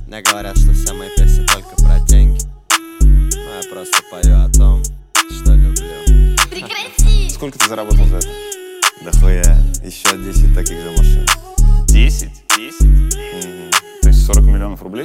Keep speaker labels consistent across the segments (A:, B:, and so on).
A: Мне говорят, что вся моя песня только про деньги, но я просто пою о том, что люблю.
B: Прекрати!
C: Сколько ты заработал за это?
A: Да хуя, еще 10 таких же машин.
C: 10? 10? То есть 40 миллионов рублей?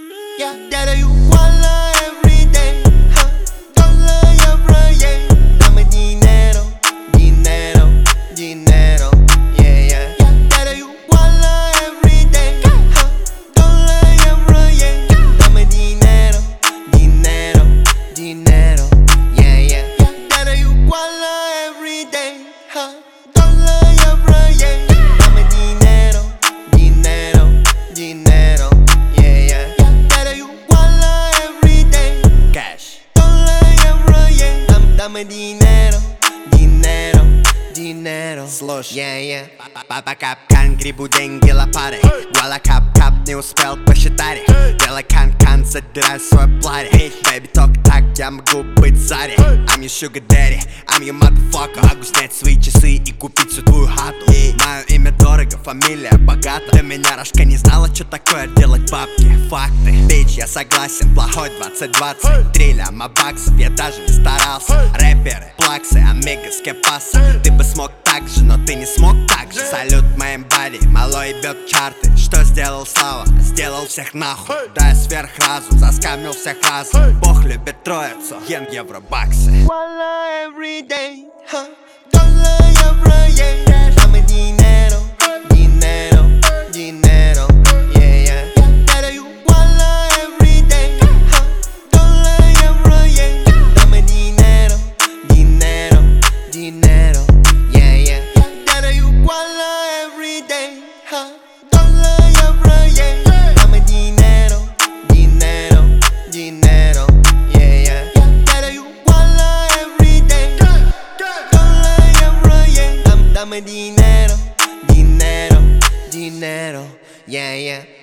D: Dame dinero, dinero, dinero. Слушай, Папа капкан, грибу деньги лопатой. Гуала кап-кап, не успел посчитать их. Делай кан-кан, задирай свой платье. Бэйби, только так я могу быть Зари. I'm your sugar daddy, I'm your motherfucker. Могу снять свои часы и купить всю твою хату. Мое имя дорого, фамилия богата. До меня Рожка не знала, что такое делать бабки. Факты, бич, я согласен, плохой 2020. 3 ляма баксов, я даже не старался. Рэперы, плаксы, амигос, кепаса. Ты бы смог так же, но ты не смог так же. Салют моим бади, малой ебет чарты. Что сделал Слава? Сделал всех нахуй. Да я сверхразум, заскамил всех разом. Бог любит троицу, йен, евро, баксы. Wallah every day, dollar, euro, yeah. Dame dinero, dinero, dinero, yeah, yeah. Gotta you wallah every day, dollar, euro, yeah. Dame dinero, dinero, dinero, yeah, yeah. Gotta you wallah every day, dollar, euro, yeah. Dame dinero, dinero, dinero, yeah, yeah. Gotta you wallah every day, dollar, euro, yeah. Dame dinero, dinero, dinero, yeah, yeah.